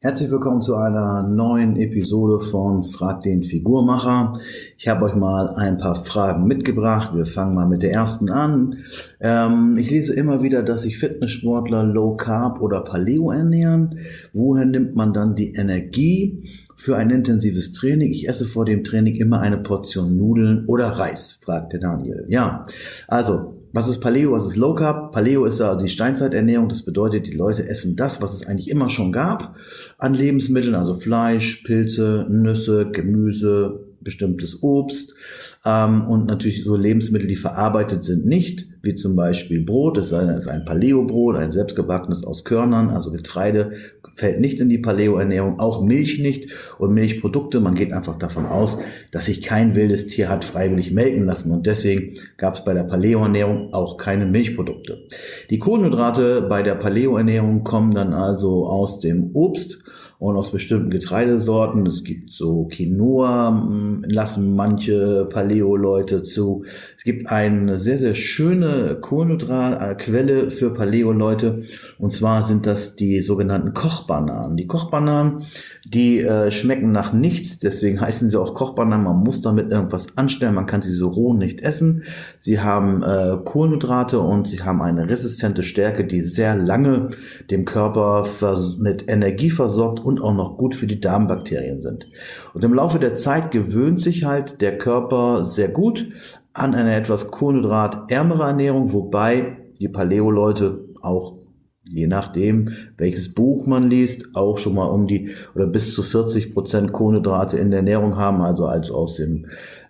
Herzlich willkommen zu einer neuen Episode von Frag den Figurmacher. Ich habe euch mal ein paar Fragen mitgebracht. Wir fangen mal mit der ersten an. Ich lese immer wieder, dass sich Fitnesssportler Low Carb oder Paleo ernähren. Woher nimmt man dann die Energie für ein intensives Training? Ich esse vor dem Training immer eine Portion Nudeln oder Reis, fragte Daniel. Ja, also was ist Paleo, was ist Low Carb? Paleo ist ja die Steinzeiternährung, das bedeutet, die Leute essen das, was es eigentlich immer schon gab an Lebensmitteln, also Fleisch, Pilze, Nüsse, Gemüse, bestimmtes Obst und natürlich so Lebensmittel, die verarbeitet sind, nicht, wie zum Beispiel Brot, es ist ein Paleo-Brot, ein selbstgebackenes aus Körnern, also Getreide, fällt nicht in die Paleo-Ernährung, auch Milch nicht und Milchprodukte. Man geht einfach davon aus, dass sich kein wildes Tier hat freiwillig melken lassen und deswegen gab es bei der Paleo-Ernährung auch keine Milchprodukte. Die Kohlenhydrate bei der Paleo-Ernährung kommen dann also aus dem Obst und aus bestimmten Getreidesorten. Es gibt so Quinoa, lassen manche Paleo-Leute zu. Es gibt eine sehr, sehr schöne Kohlenhydratquelle für Paleo-Leute und zwar sind das die sogenannten Kochbananen. Die Kochbananen, die schmecken nach nichts, deswegen heißen sie auch Kochbananen. Man muss damit irgendwas anstellen, man kann sie so roh nicht essen. Sie haben Kohlenhydrate und sie haben eine resistente Stärke, die sehr lange dem Körper mit Energie versorgt und auch noch gut für die Darmbakterien sind. Und im Laufe der Zeit gewöhnt sich halt der Körper sehr gut an eine etwas kohlenhydratärmere Ernährung, wobei die Paleo-Leute auch, je nachdem, welches Buch man liest, auch schon mal um die oder bis zu 40% Kohlenhydrate in der Ernährung haben, also aus dem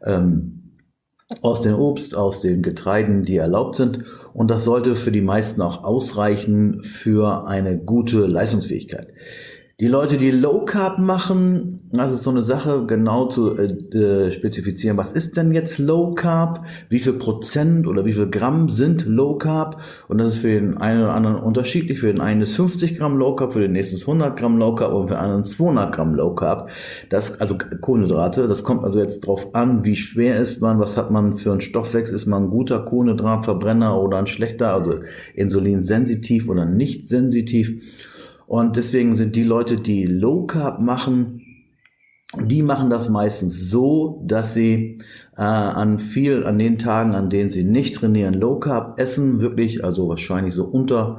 Obst, aus den Getreiden, die erlaubt sind. Und das sollte für die meisten auch ausreichen für eine gute Leistungsfähigkeit. Die Leute, die Low Carb machen, das ist so eine Sache, genau zu spezifizieren. Was ist denn jetzt Low Carb? Wie viel Prozent oder wie viel Gramm sind Low Carb? Und das ist für den einen oder anderen unterschiedlich. Für den einen ist 50 Gramm Low Carb, für den nächsten ist 100 Gramm Low Carb und für den anderen 200 Gramm Low Carb. Also Kohlenhydrate. Das kommt also jetzt drauf an, wie schwer ist man, was hat man für einen Stoffwechsel? Ist man ein guter Kohlenhydratverbrenner oder ein schlechter, also insulinsensitiv oder nicht sensitiv? Und deswegen sind die Leute, die Low Carb machen, die machen das meistens so, dass sie an den Tagen, an denen sie nicht trainieren, Low Carb essen, wirklich, also wahrscheinlich so unter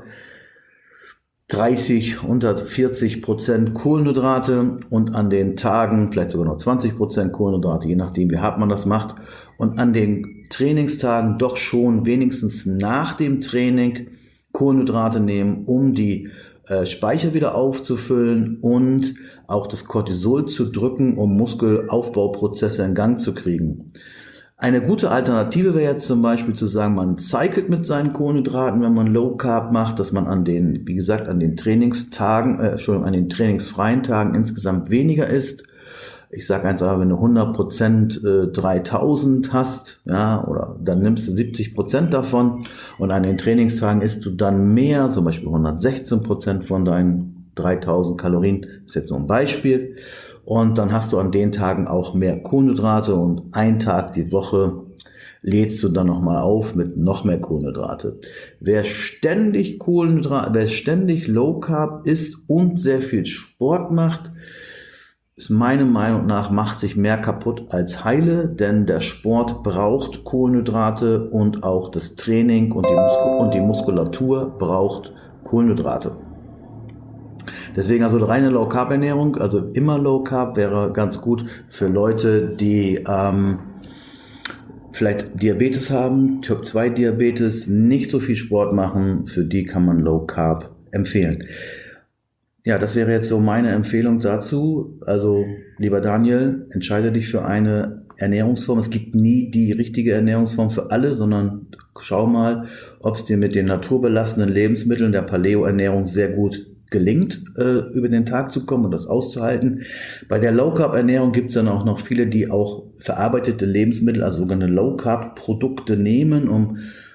40% Kohlenhydrate und an den Tagen vielleicht sogar noch 20% Kohlenhydrate, je nachdem wie hart man das macht. Und an den Trainingstagen doch schon wenigstens nach dem Training Kohlenhydrate nehmen, um die Speicher wieder aufzufüllen und auch das Cortisol zu drücken, um Muskelaufbauprozesse in Gang zu kriegen. Eine gute Alternative wäre jetzt zum Beispiel zu sagen, man cycelt mit seinen Kohlenhydraten, wenn man Low Carb macht, dass man an den Trainingstagen, an den trainingsfreien Tagen insgesamt weniger isst. Ich sage einfach, wenn du 100% 3000 hast, ja, oder dann nimmst du 70% davon und an den Trainingstagen isst du dann mehr, zum Beispiel 116% von deinen 3000 Kalorien, das ist jetzt nur ein Beispiel. Und dann hast du an den Tagen auch mehr Kohlenhydrate und einen Tag die Woche lädst du dann nochmal auf mit noch mehr Kohlenhydrate. Wer ständig Low Carb isst und sehr viel Sport macht, ist meiner Meinung nach, macht sich mehr kaputt als heile, denn der Sport braucht Kohlenhydrate und auch das Training und die Muskulatur braucht Kohlenhydrate. Deswegen also reine Low Carb Ernährung, also immer Low Carb wäre ganz gut für Leute, die vielleicht Diabetes haben, Typ 2 Diabetes, nicht so viel Sport machen, für die kann man Low Carb empfehlen. Ja, das wäre jetzt so meine Empfehlung dazu. Also, lieber Daniel, entscheide dich für eine Ernährungsform. Es gibt nie die richtige Ernährungsform für alle, sondern schau mal, ob es dir mit den naturbelassenen Lebensmitteln der Paleo-Ernährung sehr gut gelingt, über den Tag zu kommen und das auszuhalten. Bei der Low-Carb-Ernährung gibt es dann auch noch viele, die auch verarbeitete Lebensmittel, also sogenannte Low-Carb-Produkte nehmen, um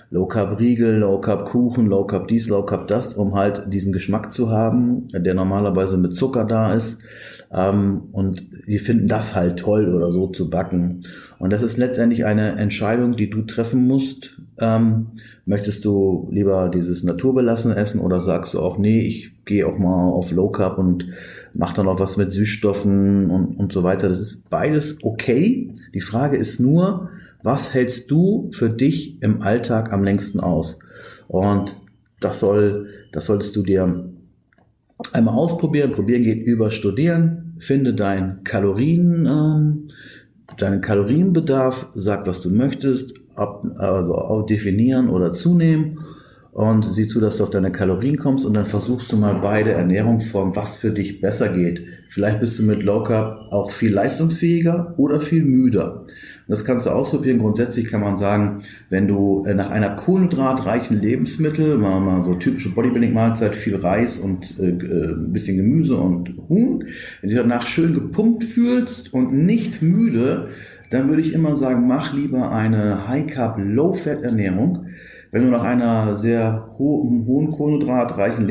Low Carb Riegel, Low Carb Kuchen, Low Carb dies, Low Carb das, um halt diesen Geschmack zu haben, der normalerweise mit Zucker da ist. Und die finden das halt toll oder so zu backen. Und das ist letztendlich eine Entscheidung, die du treffen musst. Möchtest du lieber dieses naturbelassene essen oder sagst du auch, nee, ich gehe auch mal auf Low Carb und mache dann auch was mit Süßstoffen und so weiter. Das ist beides okay. Die Frage ist nur, was hältst du für dich im Alltag am längsten aus? Und das solltest du dir einmal ausprobieren. Probieren geht über Studieren. Finde deinen Kalorienbedarf. Sag, was du möchtest. Also auch definieren oder zunehmen. Und sieh zu, dass du auf deine Kalorien kommst und dann versuchst du mal beide Ernährungsformen, was für dich besser geht. Vielleicht bist du mit Low Carb auch viel leistungsfähiger oder viel müder. Das kannst du ausprobieren. Grundsätzlich kann man sagen, wenn du nach einer kohlenhydratreichen Lebensmittel, mal so typische Bodybuilding-Mahlzeit, viel Reis und ein bisschen Gemüse und Huhn, wenn du dich danach schön gepumpt fühlst und nicht müde, dann würde ich immer sagen, mach lieber eine High-Carb, Low-Fat-Ernährung. Wenn du nach einer sehr hohen kohlenhydratreichen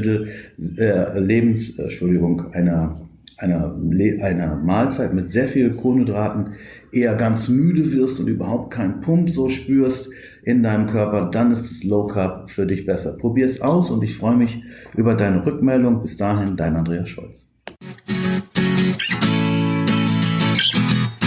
einer Mahlzeit mit sehr viel Kohlenhydraten eher ganz müde wirst und überhaupt keinen Pump so spürst in deinem Körper, dann ist das Low Carb für dich besser. Probier es aus und ich freue mich über deine Rückmeldung. Bis dahin, dein Andreas Scholz.